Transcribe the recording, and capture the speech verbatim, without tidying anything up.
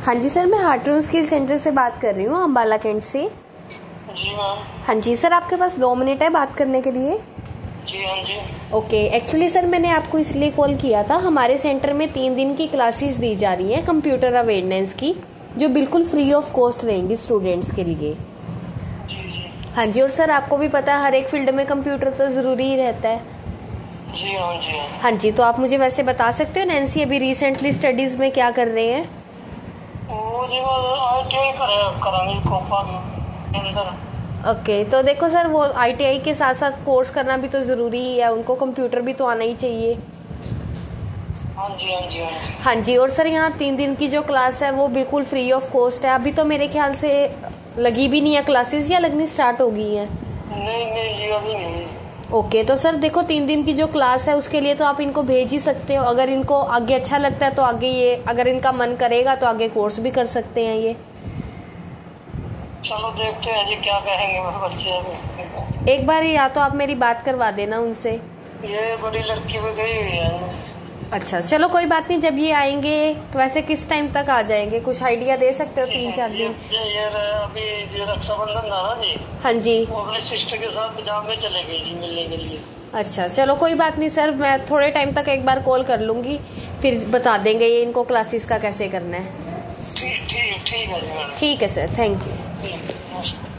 हाँ जी सर, मैं हार्टरोन स्किल सेंटर से बात कर रही हूँ, अम्बाला कैंट से। जी मैम। हाँ जी सर, आपके पास दो मिनट है बात करने के लिए? जी हाँ जी। ओके, एक्चुअली सर मैंने आपको इसलिए कॉल किया था, हमारे सेंटर में तीन दिन की क्लासेस दी जा रही हैं कंप्यूटर अवेयरनेस की, जो बिल्कुल फ्री ऑफ कॉस्ट रहेंगी स्टूडेंट्स के लिए। जी जी। हाँ जी, और सर आपको भी पता है हर एक फील्ड में कंप्यूटर तो ज़रूरी ही रहता है। जी हाँ जी। हाँ जी, तो आप मुझे वैसे बता सकते हो नैन्सी अभी रिसेंटली स्टडीज़ में क्या कर रहे हैं? वो जी वो आई टी आई कराएंगे कोपा के अंदर। ओके, तो देखो सर, वो आईटीआई के साथ साथ कोर्स करना भी तो ज़रूरी ही है, उनको कंप्यूटर भी तो आना ही चाहिए। हाँ जी हाँ जी हाँ जी। हाँ जी, और सर यहाँ तीन दिन की जो क्लास है वो बिल्कुल फ्री ऑफ कॉस्ट है। अभी तो मेरे ख्याल से लगी भी नहीं है क्लासेस, या लगनी स्टार्ट हो गई हैं? नहीं नहीं जी, अभी नहीं। ओके, तो सर देखो, तीन दिन की जो क्लास है उसके लिए तो आप इनको भेज ही सकते हो। अगर इनको आगे अच्छा लगता है तो आगे ये, अगर इनका मन करेगा तो आगे कोर्स भी कर सकते हैं ये। चलो देखते हैं जी क्या कहेंगे वो बच्चे। एक बार या तो आप मेरी बात करवा देना उनसे। ये बड़ी लड़की भी गई हुई है। अच्छा चलो कोई बात नहीं, जब ये आएंगे तो वैसे किस टाइम तक आ जाएंगे, कुछ आइडिया दे सकते हो? तीन चार दिन? ये ये अभी जो रक्षाबंधन था ना जी। हाँ जी। वो अपने सिस्टर के साथ पंजाब में चले गई जी मिलने के लिए। अच्छा चलो कोई बात नहीं सर, मैं थोड़े टाइम तक एक बार कॉल कर लूँगी, फिर बता देंगे ये इनको क्लासेस का कैसे करना है। ठीक ठीक ठीक है जी मैडम। ठीक है सर, थैंक यू। ठीक, नमस्ते।